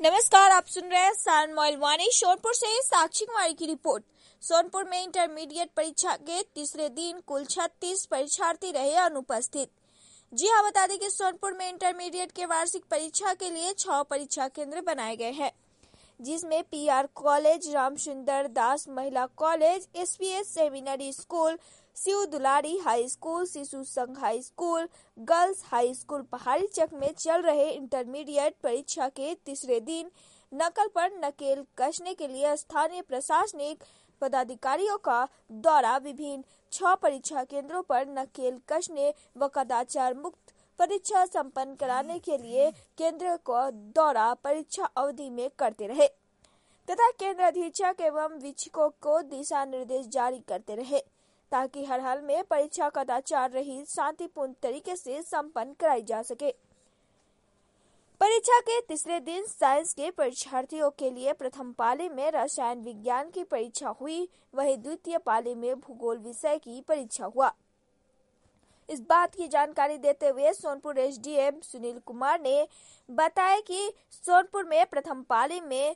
नमस्कार, आप सुन रहे हैं सान मोबाइल वाणी। सोनपुर से साक्षी कुमारी की रिपोर्ट। सोनपुर में इंटरमीडिएट परीक्षा के तीसरे दिन कुल 36 परीक्षार्थी रहे अनुपस्थित। जी हां, बता दें कि सोनपुर में इंटरमीडिएट के वार्षिक परीक्षा के लिए 6 परीक्षा केंद्र बनाए गए हैं, जिसमें पीआर कॉलेज, रामसुंदर दास महिला college, SPS seminary school, Shiv Dulari high school, Shishu Sangh high school, girls high school Pahari Chak में चल रहे इंटरमीडिएट परीक्षा के तीसरे दिन नकल पर नकेल कसने के लिए स्थानीय प्रशासनिक पदाधिकारियों का दौरा विभिन्न 6 परीक्षा केंद्रों पर नकेल कसने व कदाचार मुक्त परीक्षा संपन्न कराने के लिए केंद्र को दौरा परीक्षा अवधि में करते रहे तथा केंद्र अधीक्षक एवं वीक्षकों को दिशा निर्देश जारी करते रहे, ताकि हर हाल में परीक्षा कदाचार रहित शांतिपूर्ण तरीके से संपन्न कराई जा सके। परीक्षा के तीसरे दिन साइंस के परीक्षार्थियों के लिए प्रथम पाली में रसायन विज्ञान की परीक्षा हुई, वहीं द्वितीय पाली में भूगोल विषय की परीक्षा हुआ। इस बात की जानकारी देते हुए सोनपुर एसडीएम सुनील कुमार ने बताया कि सोनपुर में प्रथम पाली में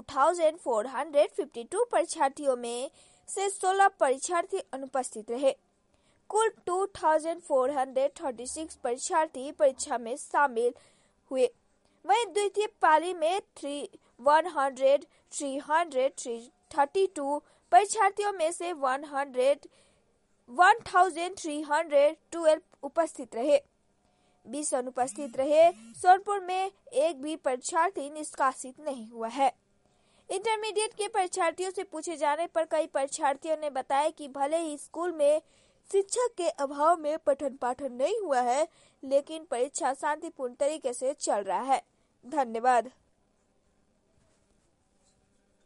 2452 परीक्षार्थियों में से 16 परीक्षार्थी अनुपस्थित रहे। कुल 2436 परीक्षार्थी परीक्षा में शामिल हुए। वहीं द्वितीय पाली में 332 परीक्षार्थियों में से 1312 उपस्थित रहे। 20 अनुपस्थित रहे। सोनपुर में एक भी परीक्षार्थी निष्कासित नहीं हुआ है। इंटरमीडिएट के परीक्षार्थियों से पूछे जाने पर कई परीक्षार्थियों ने बताया कि भले ही स्कूल में शिक्षक के अभाव में पठन पाठन नहीं हुआ है, लेकिन परीक्षा शांतिपूर्ण तरीके से चल रहा है। धन्यवाद।